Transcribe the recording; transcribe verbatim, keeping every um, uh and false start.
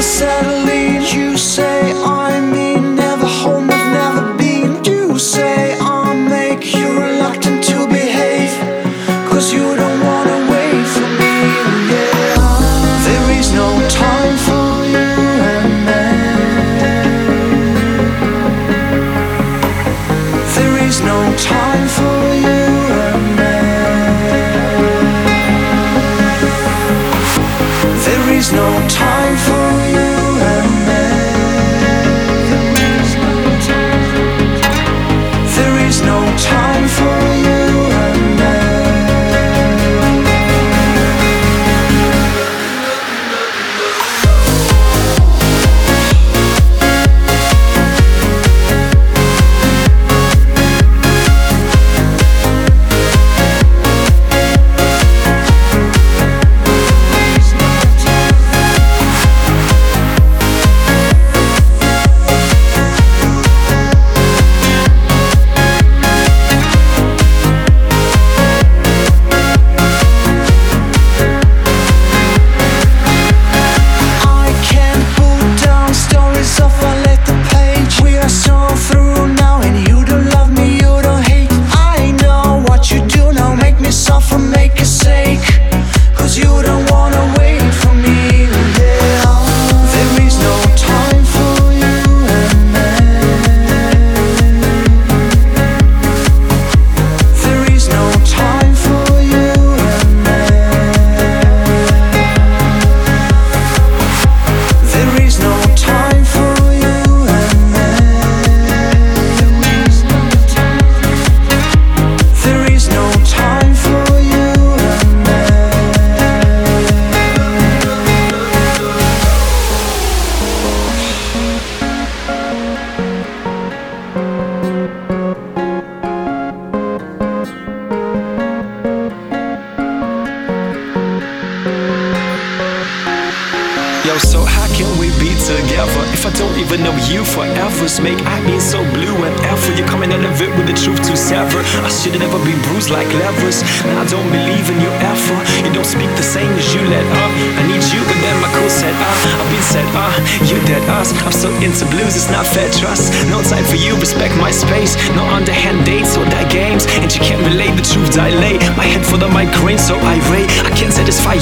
acetylene. You say I mean never home, I've never been. You say I'll make you reluctant to behave, cause you don't wanna wait for me, yeah. There is no time for you and me. There is no time for you and me. There is no time for you and me. There is no time for you and me. Yo, so how can we be together if I don't even know you forever? Make I being so blue whenever you're coming out of it with the truth to sever. I should've never been bruised like levers. Now I don't believe in you ever. You don't speak the same as you let up. I need you, but then my cool said uh I've been said uh you dead us. I'm so into blues, it's not fair trust. No time for you, respect my space. No underhand dates or that games. And you can't relate the truth dilate. My head full of migraine, so irate. I can't satisfy